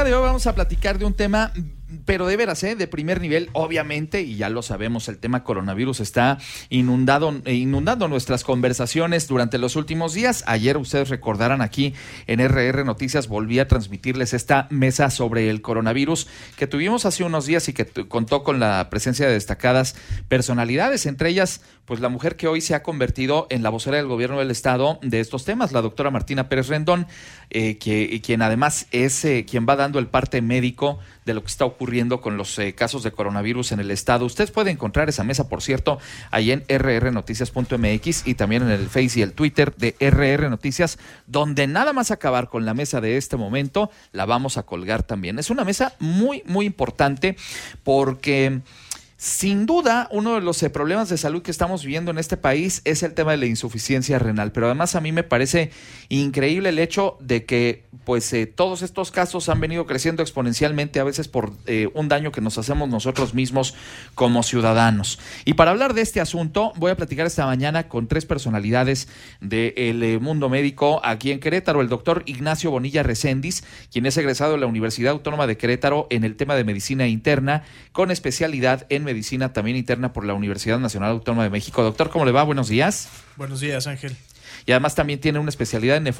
día de hoy vamos a platicar de un tema, pero de veras, de primer nivel, obviamente, y ya lo sabemos, el tema coronavirus está inundando nuestras conversaciones durante los últimos días. Ayer, ustedes recordarán, aquí en RR Noticias volví a transmitirles esta mesa sobre el coronavirus que tuvimos hace unos días y que contó con la presencia de destacadas personalidades, entre ellas, pues la mujer que hoy se ha convertido en la vocera del gobierno del estado de estos temas, la doctora Martina Pérez Rendón, quien además es quien va dando el parte médico de lo que está ocurriendo con los casos de coronavirus en el estado. Usted puede encontrar esa mesa, por cierto, ahí en rrnoticias.mx y también en el Face y el Twitter de RR Noticias, donde nada más acabar con la mesa de este momento, la vamos a colgar también. Es una mesa muy, muy importante porque sin duda, uno de los problemas de salud que estamos viviendo en este país es el tema de la insuficiencia renal, pero además a mí me parece increíble el hecho de que pues todos estos casos han venido creciendo exponencialmente, a veces por un daño que nos hacemos nosotros mismos como ciudadanos. Y para hablar de este asunto, voy a platicar esta mañana con tres personalidades del mundo médico aquí en Querétaro. El doctor Ignacio Bonilla Recendis, quien es egresado de la Universidad Autónoma de Querétaro en el tema de medicina interna, con especialidad en medicina también interna por la Universidad Nacional Autónoma de México. Doctor, ¿cómo le va? Buenos días. Buenos días, Ángel. Y además también tiene una especialidad en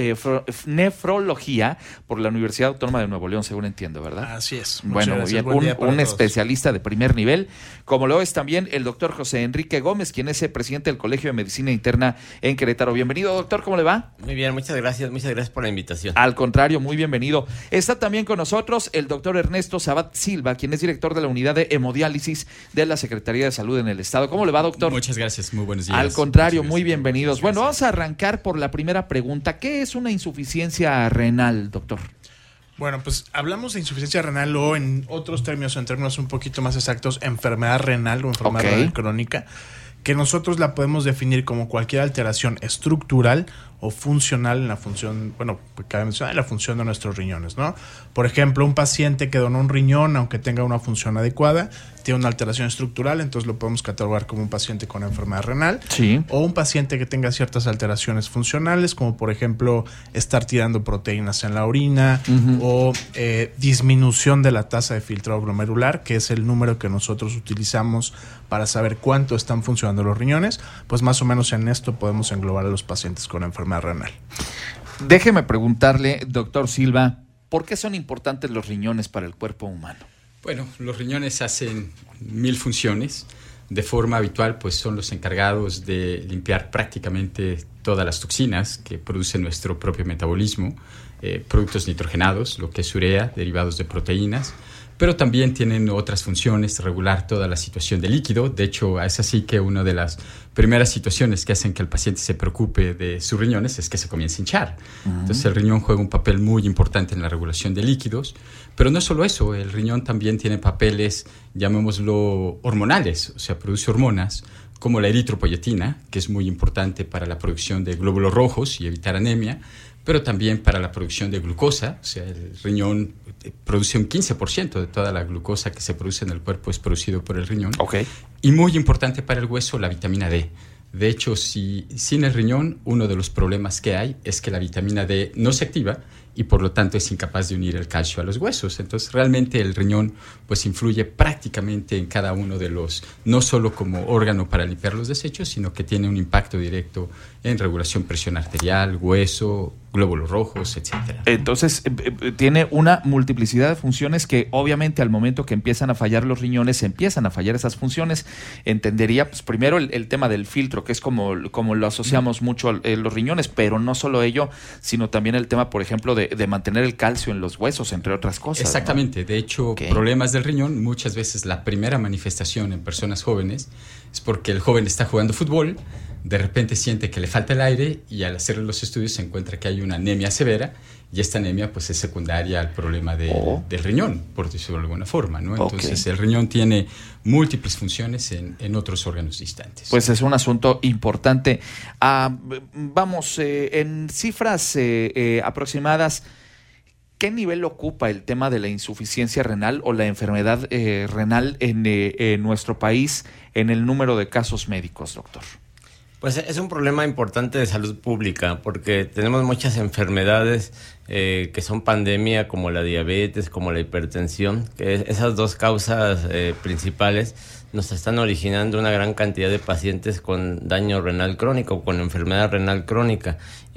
nefrología por la Universidad Autónoma de Nuevo León, según entiendo, ¿verdad? Así es. Bueno, muy bien. Un especialista de primer nivel, como lo es también el doctor José Enrique Gómez, quien es el presidente del Colegio de Medicina Interna en Querétaro. Bienvenido, doctor, ¿cómo le va? Muy bien, muchas gracias por la invitación. Al contrario, muy bienvenido. Está también con nosotros el doctor Ernesto Sabat Silva, quien es director de la unidad de hemodiálisis de la Secretaría de Salud en el Estado. ¿Cómo le va, doctor? Muchas gracias, muy buenos días. Al contrario, muy bienvenidos. Bueno, vamos a arrancar por la primera pregunta. ¿Qué es una insuficiencia renal, doctor? Bueno, pues hablamos de insuficiencia renal o en otros términos, en términos un poquito más exactos, enfermedad renal o enfermedad renal crónica, que nosotros la podemos definir como cualquier alteración estructural o funcional en la función, bueno, cabe mencionar, en la función de nuestros riñones, ¿no? Por ejemplo, un paciente que donó un riñón, aunque tenga una función adecuada, tiene una alteración estructural, entonces lo podemos catalogar como un paciente con enfermedad renal. Sí. O un paciente que tenga ciertas alteraciones funcionales, como por ejemplo estar tirando proteínas en la orina, o disminución de la tasa de filtrado glomerular, que es el número que nosotros utilizamos para saber cuánto están funcionando los riñones. Pues más o menos en esto podemos englobar a los pacientes con enfermedad renal. Déjeme preguntarle, doctor Silva, ¿por qué son importantes los riñones para el cuerpo humano? Bueno, los riñones hacen 1000 funciones. De forma habitual, pues son los encargados de limpiar prácticamente todas las toxinas que produce nuestro propio metabolismo, productos nitrogenados, lo que es urea, derivados de proteínas, pero también tienen otras funciones, regular toda la situación de líquido. De hecho, es así que una de las primeras situaciones que hacen que el paciente se preocupe de sus riñones es que se comience a hinchar. Entonces, el riñón juega un papel muy importante en la regulación de líquidos, pero no solo eso, el riñón también tiene papeles, llamémoslo hormonales, o sea, produce hormonas como la eritropoyetina, que es muy importante para la producción de glóbulos rojos y evitar anemia, pero también para la producción de glucosa. O sea, el riñón produce un 15% de toda la glucosa que se produce en el cuerpo es producido por el riñón. Okay. Y muy importante para el hueso, la vitamina D. De hecho, sin el riñón, uno de los problemas que hay es que la vitamina D no se activa y por lo tanto es incapaz de unir el calcio a los huesos. Entonces, realmente el riñón pues influye prácticamente en cada uno de los, no solo como órgano para limpiar los desechos, sino que tiene un impacto directo en regulación presión arterial, hueso, glóbulos rojos, etcétera. Entonces, tiene una multiplicidad de funciones que obviamente al momento que empiezan a fallar los riñones, empiezan a fallar esas funciones. Entendería, pues primero el tema del filtro, que es como lo asociamos mucho los riñones, pero no solo ello, sino también el tema, por ejemplo, de mantener el calcio en los huesos, entre otras cosas. Exactamente. ¿No? De hecho, problemas del riñón, muchas veces la primera manifestación en personas jóvenes es porque el joven está jugando fútbol, de repente siente que le falta el aire y al hacer los estudios se encuentra que hay una anemia severa y esta anemia pues es secundaria al problema del riñón, por decirlo de alguna forma, ¿no? Entonces el riñón tiene múltiples funciones en otros órganos distantes. Pues es un asunto importante. Vamos, en cifras aproximadas, ¿qué nivel ocupa el tema de la insuficiencia renal o la enfermedad renal en nuestro país en el número de casos médicos, doctor? Pues es un problema importante de salud pública porque tenemos muchas enfermedades que son pandemia, como la diabetes, como la hipertensión, que esas dos causas principales nos están originando una gran cantidad de pacientes con daño renal crónico, con enfermedad renal crónica.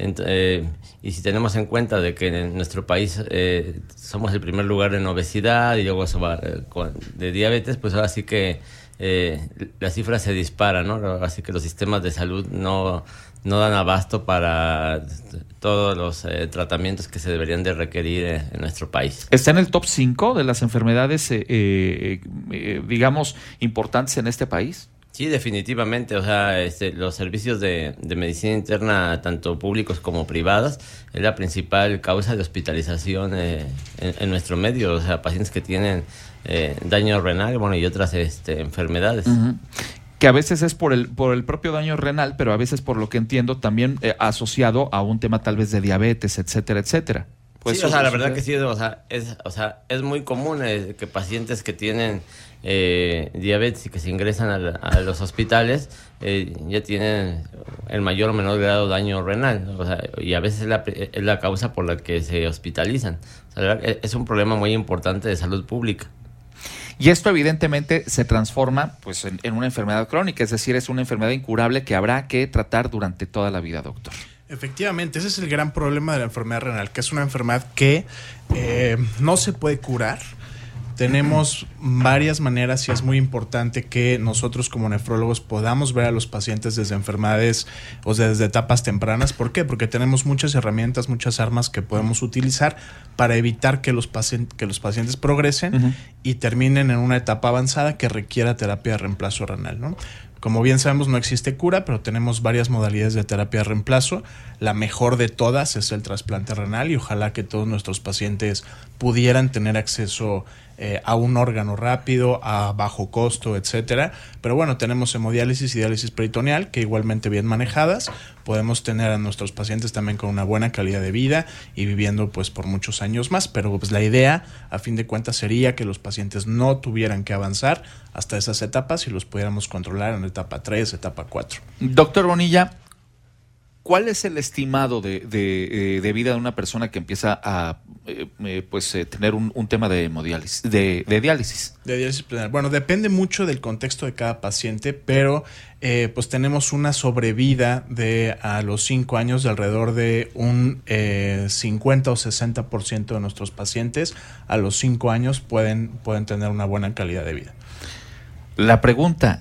Y si tenemos en cuenta de que en nuestro país somos el primer lugar en obesidad y luego de diabetes, pues ahora sí que las cifras se disparan, ¿no? Así que los sistemas de salud no dan abasto para todos los tratamientos que se deberían de requerir en nuestro país. ¿Está en el top 5 de las enfermedades, digamos, importantes en este país? Sí, definitivamente. O sea, los servicios de medicina interna, tanto públicos como privados, es la principal causa de hospitalización en nuestro medio. O sea, pacientes que tienen daño renal, bueno, y otras enfermedades. Uh-huh. Que a veces es por el propio daño renal, pero a veces, por lo que entiendo, también asociado a un tema tal vez de diabetes, etcétera, etcétera. Pues sí, o sea, la verdad que sí, es muy común que pacientes que tienen diabetes y que se ingresan a los hospitales ya tienen el mayor o menor grado de daño renal, o sea, y a veces es la causa por la que se hospitalizan. O sea, la verdad, es un problema muy importante de salud pública. Y esto evidentemente se transforma pues en una enfermedad crónica, es decir, es una enfermedad incurable que habrá que tratar durante toda la vida, doctor. Efectivamente, ese es el gran problema de la enfermedad renal, que es una enfermedad que no se puede curar. Tenemos varias maneras y es muy importante que nosotros como nefrólogos podamos ver a los pacientes desde enfermedades, o sea, desde etapas tempranas. ¿Por qué? Porque tenemos muchas herramientas, muchas armas que podemos utilizar para evitar que los pacientes progresen uh-huh. y terminen en una etapa avanzada que requiera terapia de reemplazo renal, ¿no? Como bien sabemos, no existe cura, pero tenemos varias modalidades de terapia de reemplazo. La mejor de todas es el trasplante renal y ojalá que todos nuestros pacientes pudieran tener acceso a un órgano rápido, a bajo costo, etcétera. Pero bueno, tenemos hemodiálisis y diálisis peritoneal que igualmente bien manejadas. Podemos tener a nuestros pacientes también con una buena calidad de vida y viviendo pues por muchos años más. Pero pues la idea, a fin de cuentas, sería que los pacientes no tuvieran que avanzar hasta esas etapas y los pudiéramos controlar en etapa 3, etapa 4. Doctor Bonilla, ¿cuál es el estimado de vida de una persona que empieza a tener un tema de hemodiálisis, de diálisis? De diálisis plenar. Bueno, depende mucho del contexto de cada paciente, pero pues tenemos una sobrevida de a los 5 años de alrededor de un 50 o 60% de nuestros pacientes a los 5 años pueden tener una buena calidad de vida. La pregunta: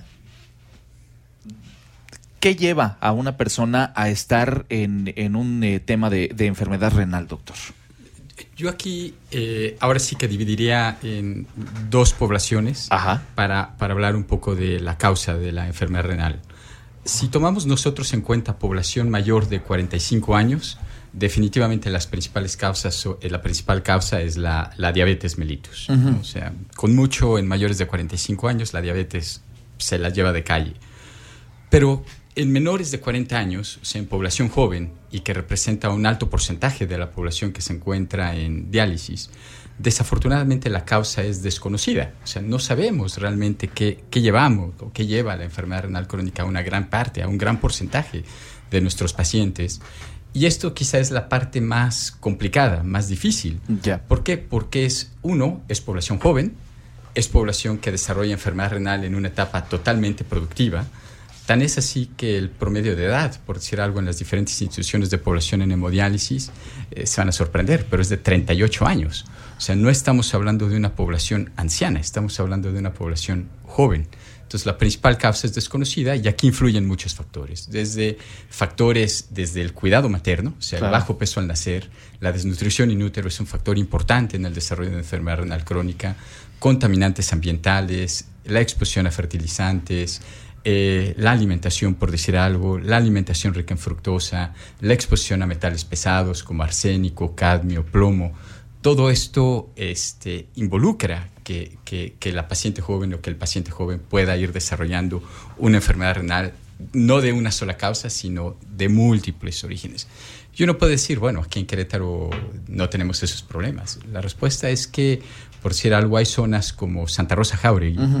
¿qué lleva a una persona a estar en un tema de enfermedad renal, doctor? Yo aquí ahora sí que dividiría en dos poblaciones para hablar un poco de la causa de la enfermedad renal. Si tomamos nosotros en cuenta población mayor de 45 años, definitivamente la principal causa es la diabetes mellitus. Uh-huh. ¿No? O sea, con mucho en mayores de 45 años la diabetes se la lleva de calle. Pero en menores de 40 años, o sea, en población joven y que representa un alto porcentaje de la población que se encuentra en diálisis, desafortunadamente la causa es desconocida. O sea, no sabemos realmente qué llevamos o qué lleva la enfermedad renal crónica a una gran parte, a un gran porcentaje de nuestros pacientes. Y esto quizá es la parte más complicada, más difícil. Yeah. ¿Por qué? Porque es población joven, es población que desarrolla enfermedad renal en una etapa totalmente productiva. Tan es así que el promedio de edad, por decir algo, en las diferentes instituciones de población en hemodiálisis, se van a sorprender, pero es de 38 años. O sea, no estamos hablando de una población anciana, estamos hablando de una población joven. Entonces, la principal causa es desconocida y aquí influyen muchos factores. Desde el cuidado materno, o sea, claro, el bajo peso al nacer, la desnutrición in útero es un factor importante en el desarrollo de enfermedad renal crónica, contaminantes ambientales, la exposición a fertilizantes, la alimentación, por decir algo, la alimentación rica en fructosa, la exposición a metales pesados como arsénico, cadmio, plomo. Todo esto involucra que la paciente joven o que el paciente joven pueda ir desarrollando una enfermedad renal, no de una sola causa, sino de múltiples orígenes. Y uno puede decir, bueno, aquí en Querétaro no tenemos esos problemas. La respuesta es que, por decir algo, hay zonas como Santa Rosa Jáuregui, uh-huh,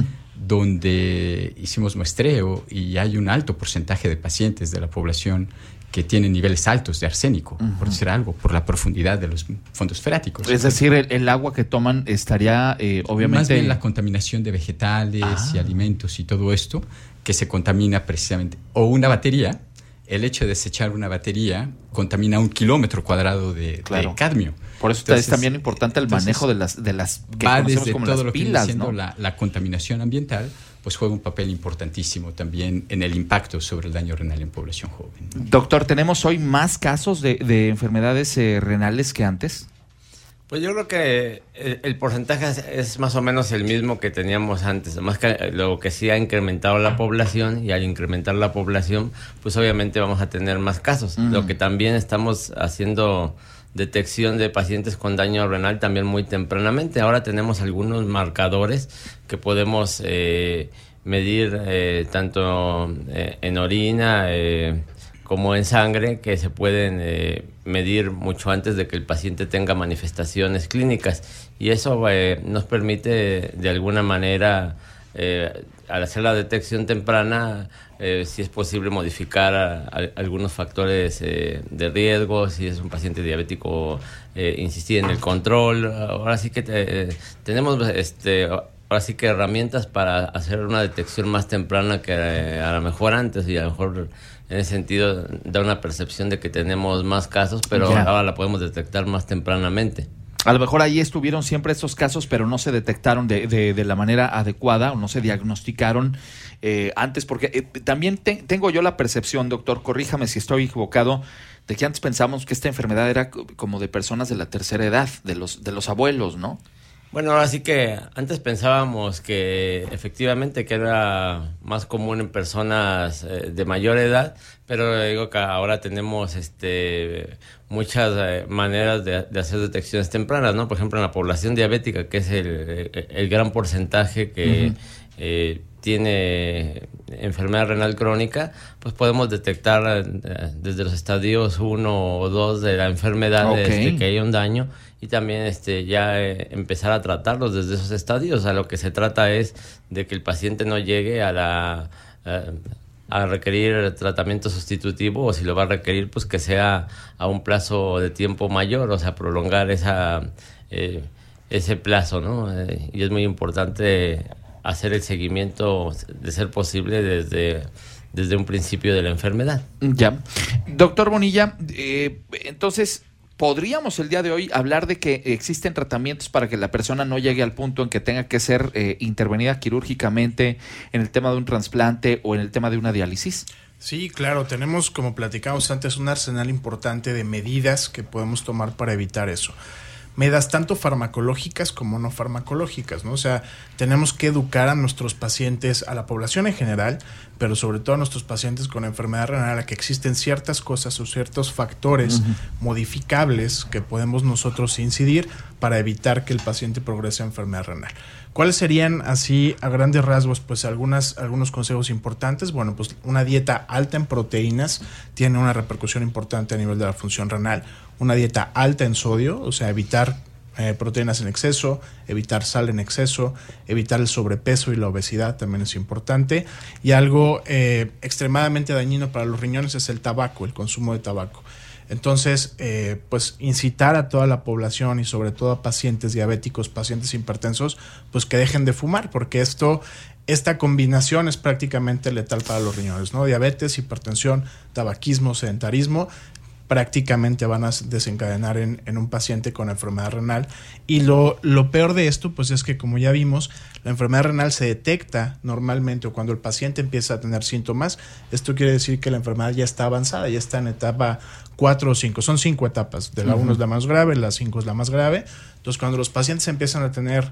donde hicimos muestreo y hay un alto porcentaje de pacientes de la población que tienen niveles altos de arsénico, por decir algo, por la profundidad de los fondos freáticos. Es decir, el agua que toman estaría obviamente... Más bien la contaminación de vegetales y alimentos y todo esto, que se contamina precisamente. O una batería, el hecho de desechar una batería contamina 1 kilómetro cuadrado de cadmio. Por eso es también importante el manejo de las que va conocemos desde como todo las lo que pilas, viene siendo ¿no? la contaminación ambiental, pues juega un papel importantísimo también en el impacto sobre el daño renal en población joven. Doctor, ¿tenemos hoy más casos de enfermedades renales que antes? Pues yo creo que el porcentaje es más o menos el mismo que teníamos antes, más que lo que sí ha incrementado la población, y al incrementar la población, pues obviamente vamos a tener más casos. Lo que también estamos haciendo detección de pacientes con daño renal también muy tempranamente. Ahora tenemos algunos marcadores que podemos medir tanto en orina como en sangre, que se pueden medir mucho antes de que el paciente tenga manifestaciones clínicas, y eso nos permite de alguna manera, al hacer la detección temprana, si es posible modificar algunos factores de riesgo. Si es un paciente diabético, insistir en el control. Ahora sí que tenemos ahora sí que herramientas para hacer una detección más temprana que a lo mejor antes, y a lo mejor en ese sentido da una percepción de que tenemos más casos, pero ahora la podemos detectar más tempranamente. A lo mejor ahí estuvieron siempre estos casos, pero no se detectaron de la manera adecuada, o no se diagnosticaron antes, porque también tengo yo la percepción, doctor, corríjame si estoy equivocado, de que antes pensamos que esta enfermedad era como de personas de la tercera edad, de los abuelos, ¿no? Bueno, ahora sí que antes pensábamos que efectivamente que era más común en personas de mayor edad, pero digo que ahora tenemos muchas maneras de hacer detecciones tempranas, ¿no? Por ejemplo, en la población diabética, que es el gran porcentaje que tiene enfermedad renal crónica, pues podemos detectar desde los estadios 1 o 2 de la enfermedad que hay un daño, y también ya empezar a tratarlos desde esos estadios. O sea, lo que se trata es de que el paciente no llegue a requerir tratamiento sustitutivo, o si lo va a requerir, pues que sea a un plazo de tiempo mayor, o sea, prolongar ese plazo, ¿no? Y es muy importante hacer el seguimiento, de ser posible, desde un principio de la enfermedad. Ya. Doctor Bonilla, entonces, ¿podríamos el día de hoy hablar de que existen tratamientos para que la persona no llegue al punto en que tenga que ser intervenida quirúrgicamente en el tema de un trasplante o en el tema de una diálisis? Sí, claro, tenemos, como platicamos antes, un arsenal importante de medidas que podemos tomar para evitar eso. Medidas tanto farmacológicas como no farmacológicas, ¿no? O sea, tenemos que educar a nuestros pacientes, a la población en general, pero sobre todo a nuestros pacientes con enfermedad renal, a que existen ciertas cosas o ciertos factores modificables que podemos nosotros incidir para evitar que el paciente progrese a enfermedad renal. ¿Cuáles serían, así a grandes rasgos, pues algunos consejos importantes? Bueno, pues una dieta alta en proteínas tiene una repercusión importante a nivel de la función renal. Una dieta alta en sodio, o sea, evitar proteínas en exceso, evitar sal en exceso, evitar el sobrepeso y la obesidad también es importante. Y algo extremadamente dañino para los riñones es el tabaco, el consumo de tabaco. Entonces, pues incitar a toda la población y sobre todo a pacientes diabéticos, pacientes hipertensos, pues que dejen de fumar, porque esta combinación es prácticamente letal para los riñones, ¿no? Diabetes, hipertensión, tabaquismo, sedentarismo, prácticamente van a desencadenar en un paciente con enfermedad renal. Y lo peor de esto, pues es que, como ya vimos, la enfermedad renal se detecta normalmente o cuando el paciente empieza a tener síntomas. Esto quiere decir que la enfermedad ya está avanzada, ya está en etapa 4 o 5. Son 5 etapas. De la 1 es la más grave, la 5 es la más grave. Entonces, cuando los pacientes empiezan a tener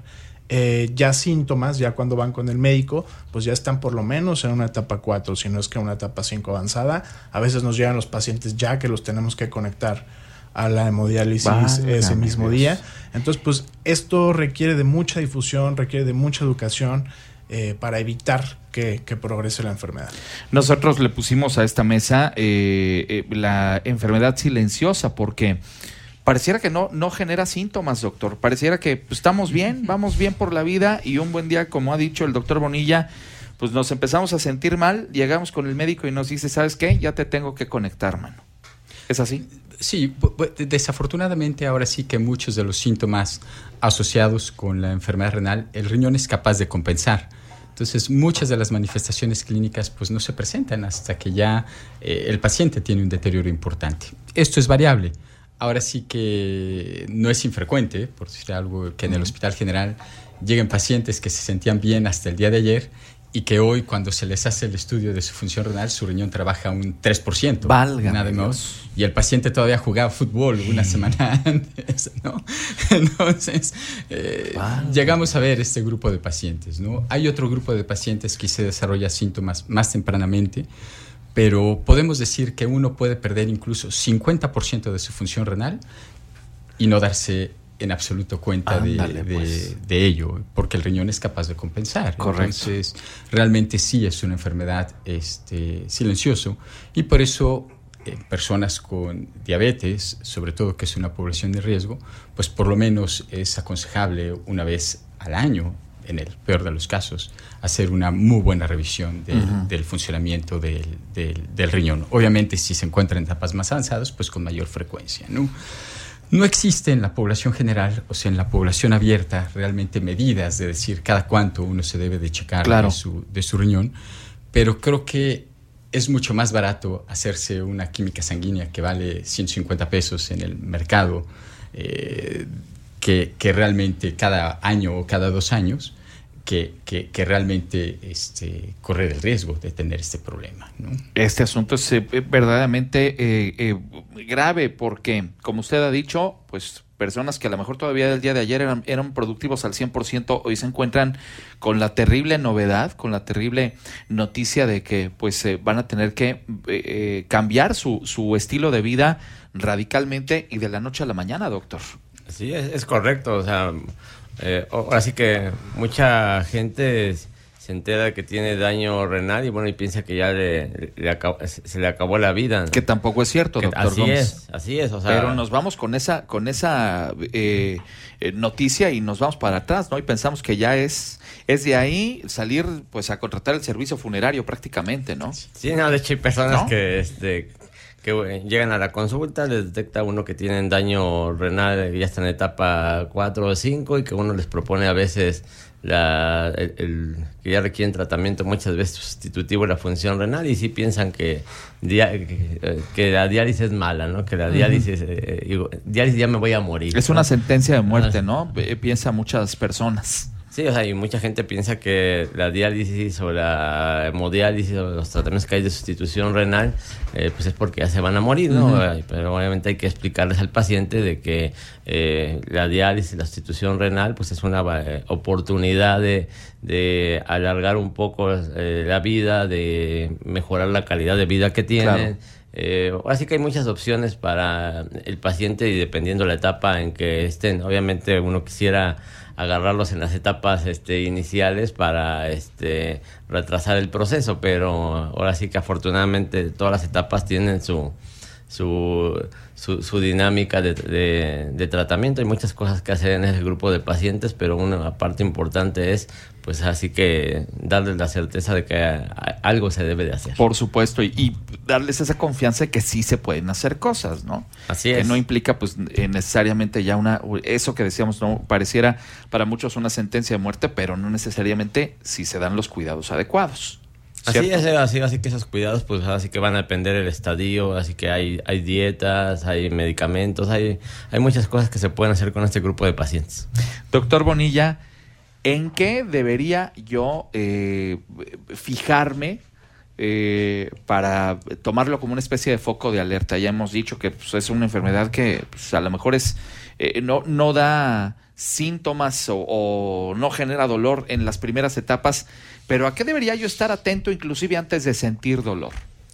ya síntomas, ya cuando van con el médico, pues ya están por lo menos en una etapa 4, si no es que en una etapa 5 avanzada. A veces nos llegan los pacientes ya que los tenemos que conectar a la hemodiálisis ese mismo día. Entonces, pues esto requiere de mucha difusión, requiere de mucha educación para evitar que progrese la enfermedad. Nosotros le pusimos a esta mesa la enfermedad silenciosa porque Pareciera que no genera síntomas, doctor. Pareciera que pues, estamos bien, vamos bien por la vida y un buen día, como ha dicho el doctor Bonilla, pues nos empezamos a sentir mal, llegamos con el médico y nos dice, ¿sabes qué? Ya te tengo que conectar, mano. ¿Es así? Sí, desafortunadamente ahora sí que muchos de los síntomas asociados con la enfermedad renal, el riñón es capaz de compensar. Entonces, muchas de las manifestaciones clínicas pues no se presentan hasta que ya el paciente tiene un deterioro importante. Esto es variable. Ahora sí que no es infrecuente, por decir algo, que en el Hospital General lleguen pacientes que se sentían bien hasta el día de ayer y que hoy, cuando se les hace el estudio de su función renal, su riñón trabaja un 3%. Válgame nada más. Dios. Y el paciente todavía jugaba fútbol una semana antes, ¿no? Entonces, llegamos a ver este grupo de pacientes, ¿no? Hay otro grupo de pacientes que se desarrolla síntomas más tempranamente, pero podemos decir que uno puede perder incluso 50% de su función renal y no darse en absoluto cuenta de ello, porque el riñón es capaz de compensar. Correcto. Entonces, realmente sí es una enfermedad silencioso, y por eso personas con diabetes, sobre todo que es una población de riesgo, pues por lo menos es aconsejable una vez al año, en el peor de los casos, hacer una muy buena revisión del funcionamiento del riñón. Obviamente, si se encuentra en etapas más avanzadas, pues con mayor frecuencia, ¿no? No existe en la población general, o sea, en la población abierta, realmente medidas de decir cada cuánto uno se debe de checar de su riñón, pero creo que es mucho más barato hacerse una química sanguínea que vale 150 pesos en el mercado que realmente cada año o cada 2 años que realmente correr el riesgo de tener este problema, ¿no? Este asunto es verdaderamente grave porque, como usted ha dicho, pues personas que a lo mejor todavía el día de ayer eran productivos al 100%, hoy se encuentran con la terrible novedad, con la terrible noticia de que pues van a tener que cambiar su estilo de vida radicalmente y de la noche a la mañana, doctor. Sí, es correcto. O sea, ahora sí que mucha gente se entera de que tiene daño renal y bueno, y piensa que ya se le acabó la vida, ¿no? Que tampoco es cierto, doctor Gómez. Así es. O sea, pero nos vamos con esa noticia y nos vamos para atrás, ¿no? Y pensamos que ya es de ahí salir pues a contratar el servicio funerario prácticamente, ¿no? Sí, no, de hecho hay personas ¿no? que llegan a la consulta, les detecta uno que tienen daño renal, ya está en etapa 4 o 5 y que uno les propone a veces que ya requieren tratamiento muchas veces sustitutivo de la función renal y sí piensan que la diálisis es mala, ¿no? Que la diálisis, diálisis ya me voy a morir. Es, ¿no? Una sentencia de muerte, ¿no? Piensa muchas personas. Sí, o sea, y mucha gente piensa que la diálisis o la hemodiálisis o los tratamientos que hay de sustitución renal, pues es porque ya se van a morir, ¿no? Uh-huh. Pero obviamente hay que explicarles al paciente de que la diálisis, la sustitución renal, pues es una oportunidad de alargar un poco la vida, de mejorar la calidad de vida que tienen. Claro. Ahora sí que hay muchas opciones para el paciente y dependiendo la etapa en que estén. Obviamente uno quisiera agarrarlos en las etapas iniciales para retrasar el proceso, pero ahora sí que afortunadamente todas las etapas tienen su dinámica de tratamiento. Hay muchas cosas que hacer en ese grupo de pacientes, pero una parte importante es pues así que darles la certeza de que algo se debe de hacer. Por supuesto, y darles esa confianza de que sí se pueden hacer cosas, ¿no? Así es. Que no implica pues necesariamente ya eso que decíamos, no pareciera para muchos una sentencia de muerte, pero no necesariamente si se dan los cuidados adecuados. ¿Cierto? Así que esos cuidados pues así que van a depender del estadio, así que hay dietas, hay medicamentos, hay muchas cosas que se pueden hacer con este grupo de pacientes. Doctor Bonilla, ¿en qué debería yo fijarme para tomarlo como una especie de foco de alerta? Ya hemos dicho que pues, es una enfermedad que pues, a lo mejor no da síntomas o no genera dolor en las primeras etapas, pero ¿a qué debería yo estar atento inclusive antes de sentir dolor?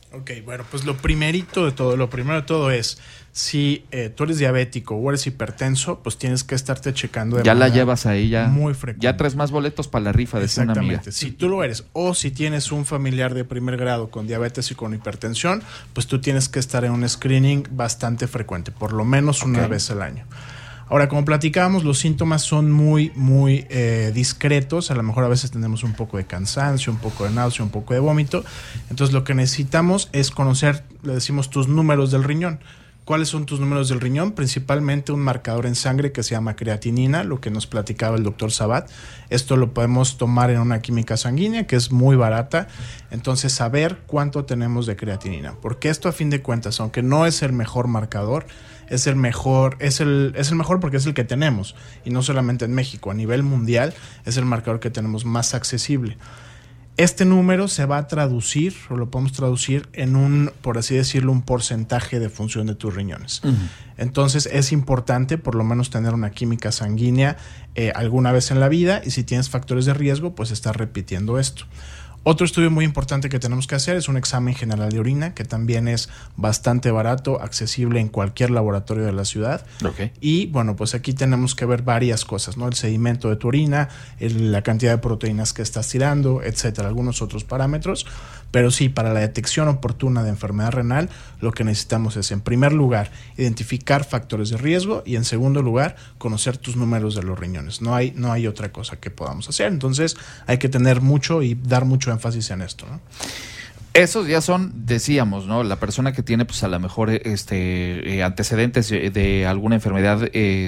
Ok, bueno, pues lo primero de todo es, si tú eres diabético o eres hipertenso, pues tienes que estarte checando de ya manera la llevas ahí, ya muy frecuente. Ya traes más boletos para la rifa, decía una amiga. Exactamente. Si tú lo eres, o si tienes un familiar de primer grado con diabetes y con hipertensión, pues tú tienes que estar en un screening bastante frecuente, por lo menos una vez al año. Ahora, como platicábamos, los síntomas son muy discretos. A lo mejor a veces tenemos un poco de cansancio, un poco de náusea, un poco de vómito. Entonces, lo que necesitamos es conocer, le decimos, tus números del riñón. ¿Cuáles son tus números del riñón? Principalmente un marcador en sangre que se llama creatinina, lo que nos platicaba el doctor Sabat. Esto lo podemos tomar en una química sanguínea que es muy barata. Entonces, saber cuánto tenemos de creatinina. Porque esto, a fin de cuentas, aunque no es el mejor marcador, es el mejor porque es el que tenemos. Y no solamente en México, a nivel mundial es el marcador que tenemos más accesible. Este número se va a traducir, o lo podemos traducir en un, por así decirlo, un porcentaje de función de tus riñones. Uh-huh. Entonces es importante por lo menos tener una química sanguínea alguna vez en la vida, y si tienes factores de riesgo, pues estar repitiendo esto. Otro estudio muy importante que tenemos que hacer es un examen general de orina, que también es bastante barato, accesible en cualquier laboratorio de la ciudad. Okay. Y bueno, pues aquí tenemos que ver varias cosas, ¿no? El sedimento de tu orina, la cantidad de proteínas que estás tirando, etcétera, algunos otros parámetros. Pero sí, para la detección oportuna de enfermedad renal, lo que necesitamos es, en primer lugar, identificar factores de riesgo, y en segundo lugar, conocer tus números de los riñones. No hay otra cosa que podamos hacer. Entonces, hay que tener mucho y dar mucho énfasis en esto, ¿no? Esos ya son, decíamos, ¿no? La persona que tiene, pues, a lo mejor antecedentes de alguna enfermedad,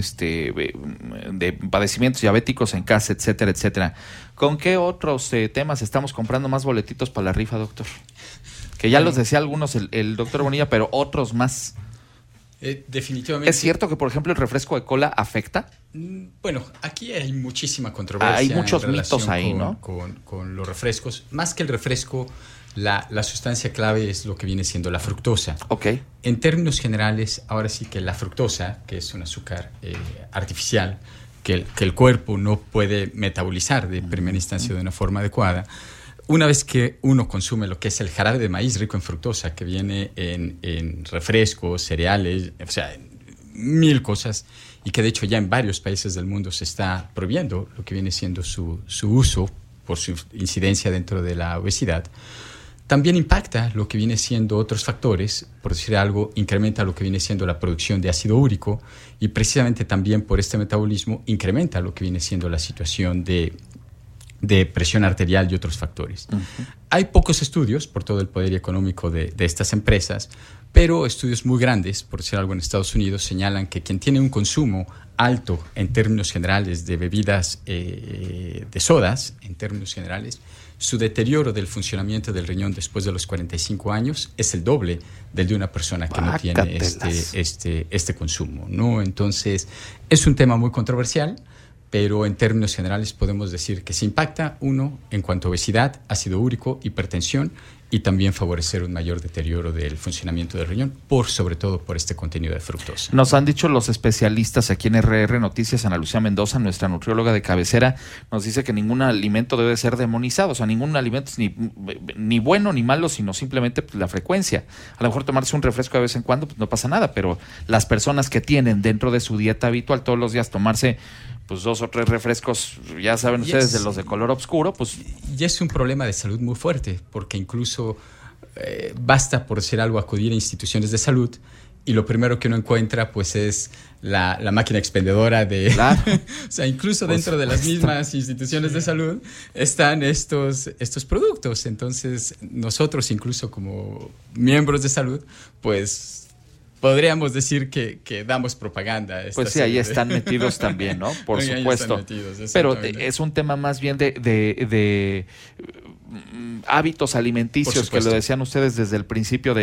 de padecimientos diabéticos en casa, etcétera, etcétera. ¿Con qué otros temas estamos comprando más boletitos para la rifa, doctor? Que ya los decía algunos el doctor Bonilla, pero otros más. Definitivamente. ¿Es cierto que, por ejemplo, el refresco de cola afecta? Bueno, aquí hay muchísima controversia. Hay muchos mitos ahí, ¿no? Con los refrescos. Más que el refresco, la sustancia clave es lo que viene siendo la fructosa. Okay. En términos generales, ahora sí que la fructosa, que es un azúcar artificial, que el cuerpo no puede metabolizar de primera instancia de una forma adecuada, una vez que uno consume lo que es el jarabe de maíz rico en fructosa, que viene en refrescos, cereales, o sea, en mil cosas, y que de hecho ya en varios países del mundo se está prohibiendo lo que viene siendo su uso por su incidencia dentro de la obesidad, también impacta lo que viene siendo otros factores. Por decir algo, incrementa lo que viene siendo la producción de ácido úrico, y precisamente también por este metabolismo incrementa lo que viene siendo la situación de presión arterial y otros factores. Uh-huh. Hay pocos estudios por todo el poder económico de estas empresas, pero estudios muy grandes, por decir algo, en Estados Unidos señalan que quien tiene un consumo alto en términos generales de bebidas de sodas, en términos generales, su deterioro del funcionamiento del riñón después de los 45 años es el doble del de una persona que no tiene este consumo, ¿no? Entonces, es un tema muy controversial, pero en términos generales podemos decir que se impacta, uno, en cuanto a obesidad, ácido úrico, hipertensión, y también favorecer un mayor deterioro del funcionamiento del riñón, sobre todo por este contenido de fructosa. Nos han dicho los especialistas aquí en RR Noticias, Ana Lucía Mendoza, nuestra nutrióloga de cabecera, nos dice que ningún alimento debe ser demonizado, o sea, ningún alimento es ni bueno ni malo, sino simplemente, pues, la frecuencia. A lo mejor tomarse un refresco de vez en cuando, pues no pasa nada, pero las personas que tienen dentro de su dieta habitual todos los días tomarse, pues, 2 o 3 refrescos, ya saben ustedes, de los de color oscuro, pues... Y es un problema de salud muy fuerte, porque incluso basta, por decir algo, acudir a instituciones de salud, y lo primero que uno encuentra, pues, es la máquina expendedora de... Claro. O sea, incluso dentro de las mismas instituciones de salud están estos productos. Entonces, nosotros, incluso como miembros de salud, pues... podríamos decir que damos propaganda. Pues sí, ahí están metidos también, ¿no? Por supuesto. Metidos, pero es un tema más bien de hábitos alimenticios, que lo decían ustedes desde el principio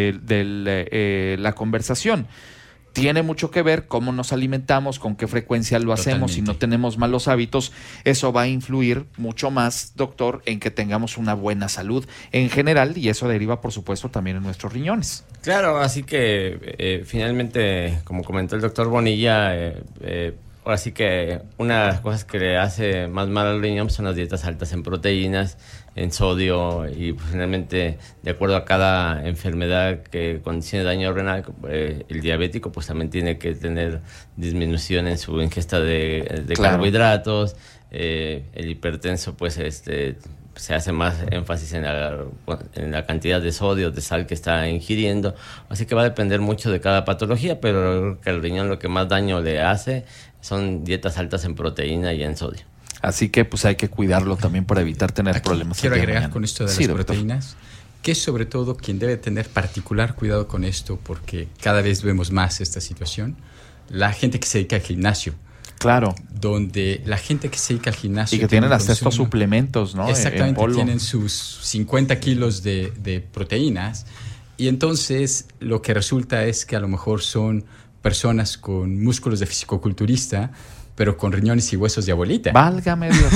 de la conversación. Tiene mucho que ver cómo nos alimentamos, con qué frecuencia lo hacemos. Si no tenemos malos hábitos, eso va a influir mucho más, doctor, en que tengamos una buena salud en general, y eso deriva, por supuesto, también en nuestros riñones. Claro, así que finalmente, como comentó el doctor Bonilla, ahora sí que una de las cosas que le hace más mal al riñón son las dietas altas en proteínas, en sodio, y pues, finalmente, de acuerdo a cada enfermedad que condicione daño renal, el diabético pues también tiene que tener disminución en su ingesta de Claro. carbohidratos. El hipertenso pues se hace más énfasis en la cantidad de sodio, de sal que está ingiriendo, así que va a depender mucho de cada patología, pero que el riñón lo que más daño le hace son dietas altas en proteína y en sodio. Así que pues hay que cuidarlo también para evitar tener Aquí problemas. quiero el día de agregar mañana. con esto de Sí, las doctor. proteínas, que es sobre todo quien debe tener particular cuidado con esto, porque cada vez vemos más esta situación, la gente que se dedica al gimnasio. Claro. Donde la gente que se dedica al gimnasio... Y que tienen hasta estos consumo- suplementos, ¿no? En Exactamente, polvo. tienen sus 50 kilos de proteínas, y entonces lo que resulta es que a lo mejor son personas con músculos de fisicoculturista, pero con riñones y huesos de abuelita. Válgame Dios.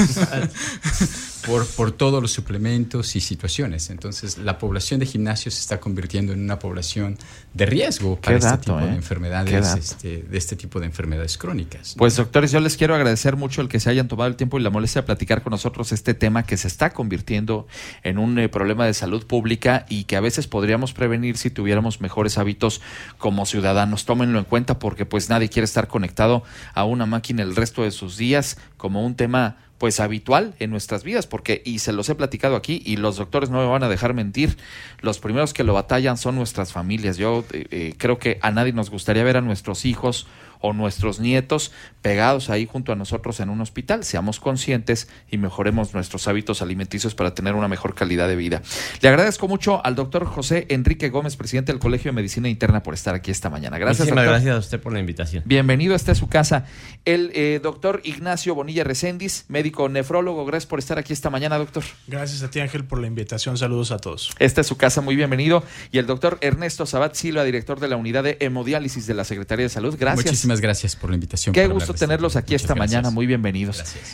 Por todos los suplementos y situaciones. Entonces, la población de gimnasio se está convirtiendo en una población de riesgo para Qué este dato, tipo de Qué enfermedades, dato. de este tipo de enfermedades crónicas. Pues doctores, yo les quiero agradecer mucho el que se hayan tomado el tiempo y la molestia de platicar con nosotros este tema que se está convirtiendo en un problema de salud pública y que a veces podríamos prevenir si tuviéramos mejores hábitos como ciudadanos. Tómenlo en cuenta porque pues nadie quiere estar conectado a una máquina el resto de sus días como un tema pues habitual en nuestras vidas, porque, y se los he platicado aquí, y los doctores no me van a dejar mentir, los primeros que lo batallan son nuestras familias. Yo creo que a nadie nos gustaría ver a nuestros hijos o nuestros nietos pegados ahí junto a nosotros en un hospital. Seamos conscientes y mejoremos nuestros hábitos alimenticios para tener una mejor calidad de vida. Le agradezco mucho al doctor José Enrique Gómez, presidente del Colegio de Medicina Interna, por estar aquí esta mañana. Gracias, Muchísimas doctor. gracias a usted por la invitación. Bienvenido, esta es su casa. El doctor Ignacio Bonilla Recendis, médico nefrólogo, gracias por estar aquí esta mañana, doctor. Gracias a ti, Ángel, por la invitación. Saludos a todos. Esta es su casa, muy bienvenido. Y el doctor Ernesto Sabat Silva, director de la unidad de hemodiálisis de la Secretaría de Salud. Gracias. Muchísimas gracias por la invitación. Qué para gusto hablar de este tenerlos tema. aquí Muchas esta gracias. mañana, muy bienvenidos. Gracias.